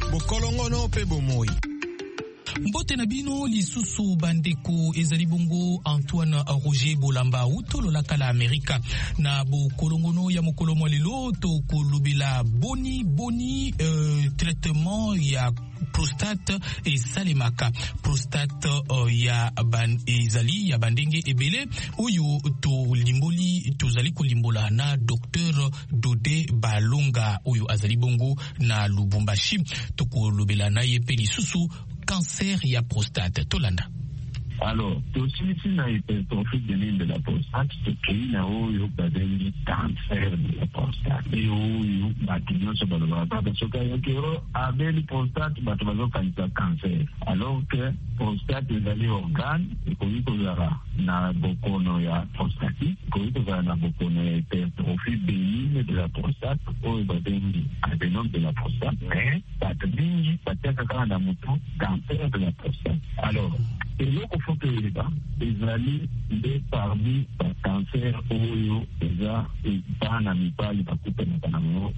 bokolongono pe bomoi. Mbote na bino lisusu bandeko ezali bongo Antoine Roger Bolamba utolola kala Amerika na bokolongono ya mokolo mwa lelo to kolobela boni traitement ya prostate et salemaka prostate ya ezali ya bandenge ebele oyo to limboli tozali kolimbola na Dr Dode Balonga oyo azali bongo na Lubumbashi to kolobela na ye pe lisusu cancer ya prostate tolanda. Alors, aussi na hypertrophie de la prostate, c'est na oyo badengi cancer de la prostate. Et oyo batinyo so balaba parce que yokero abeli prostate batobazo cancer. Alors que prostate ezali organe ekoliko zara na bokono ya prostate, ekoliko zara na bokono ya hypertrophie bénigne de la prostate oyo badengi adénome de la prostate. Mais badengi bateka kana na mutu cancer de la prostate. Alors, et ezali nde parmi cancer oyo eza bana mibali bakutanaka nango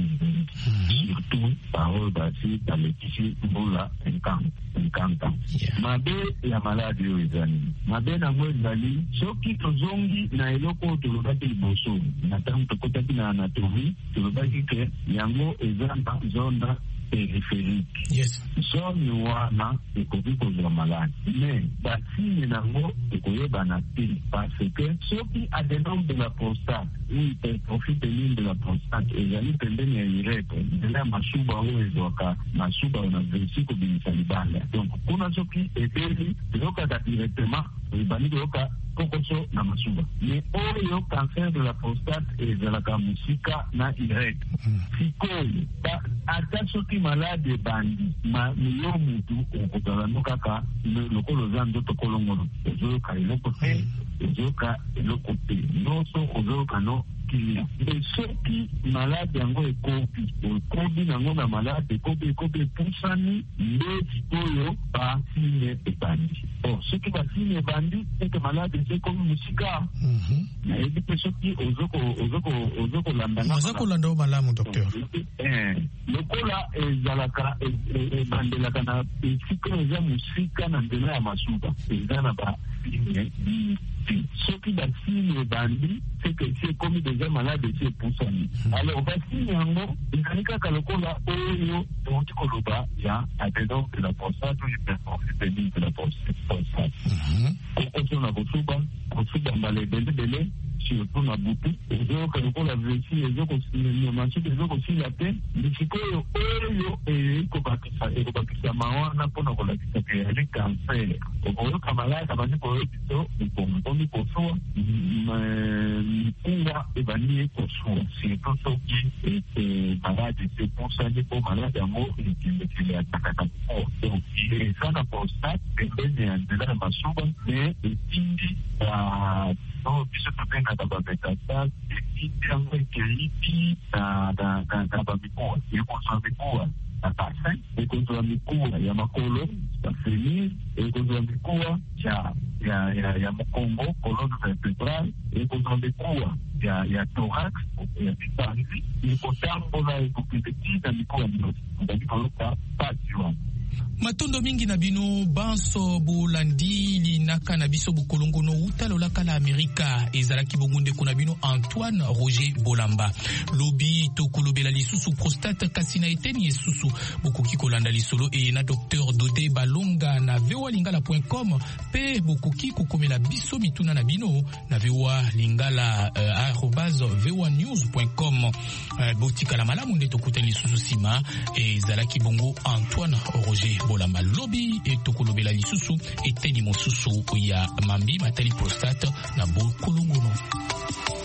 surtout baoyo basi balekisi mbula 50 ans. Mabe ya maladi oyo ezali mabe nango ezali soki tozongi na eloko oyo tolobaki liboso na ntango tokotaki na anatomie tolobaki ke yango eza na zone périphérique. Yes. Zone wana ekoki kozwa maladi. Mais basine nango ekoyebana te parce que soki adénome de la prostate ou hypertrophie bénigne de la prostate ezali pembeni ya urètre nzela ya masuba oyo ezwaka masuba na versi kobimisa libanda. Donc kuna soki ebeli ezokaka directement ebandi koyoka kokoso na masuba. Mais oyo cancer de la prostate ezalaka musika na urètre. Sikoyo ata soki malade bandi miyo mutu okozala no kaka lokolo za nzoto kolongolo ozoyoka eloko te ozoyoka eloko te nyonso ozoyoka no kilia. Mais soki malade yango ekobi nango na malade ekobi epusani nde sikoyo basine ebandi. Soki basine ebandi eke malade ezekomi musika nayebi te soki ozokolanda malamu docteur. Lokola ezalaka ebandelaka na esika eza musika na nzela ya masuba eza na basine soki basine ebandi seke esi ekomi deja malade esi epusani. Alors basine yango ezali kaka lokola oyo touti koloba ya adénome de la prostate ou hypertrophie bénigne de la prostate. Kokoso na kosuba mbala ebelebele surtout na butu ezoyoka lokola vesi ezokosinyamasuki ezokosila te lisikoyo oyo ekobakisa mawana mpona kolakisa ke yali cancer okoyoka malade abandi koyokiso mipongomi kosuwa mikuwa ebandi ekosuwa surtout soki malade esepusani mpo malade yango ekendekele atakaka mpo donc eza na prostate pembeni ya nzela ya masuba me etindi biso tobengaka bametastase etindi yango ekeipi na bamikuwa ekozwa mikuwa na basin ekozwa mikuwa ya makolo ya fémur ekozwa mikuwa ya mokongo colonne vertébrale ekozwa mikuwa ya thorax ya mipanzi ekotambola ekokende na mikuwa nyonso ndaki koloka pasi wana. Matondo mingi na bino banso bolandi linaka na biso bokolongono utalolaka la Amerika ezalaki bongunde kuna bino Antoine Roger Bolamba lobi to kolobela lisusu prostate kasina eteni lisusu bokoki kolanda lisolo e na Dr Dode Balonga na voalingala.com pe bokoki kokomela biso mituna na bino na voalingala @voanews.com botika la malamu nde tokutani lisusu sima ezalaki bongo Antoine Roger Bolamba lobi etokolobela lisusu eteni mosusu ya mambi matali prostate na bokolongono.